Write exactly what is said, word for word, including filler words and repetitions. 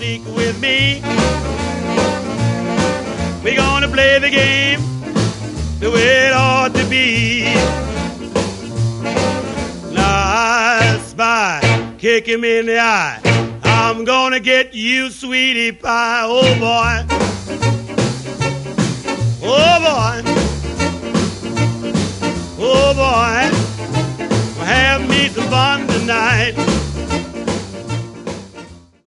sneak with me. We're gonna play the game the way it ought to be. Now I spy, kick him in the eye. I'm gonna get you, sweetie pie. Oh boy, oh boy, oh boy, have me some fun tonight.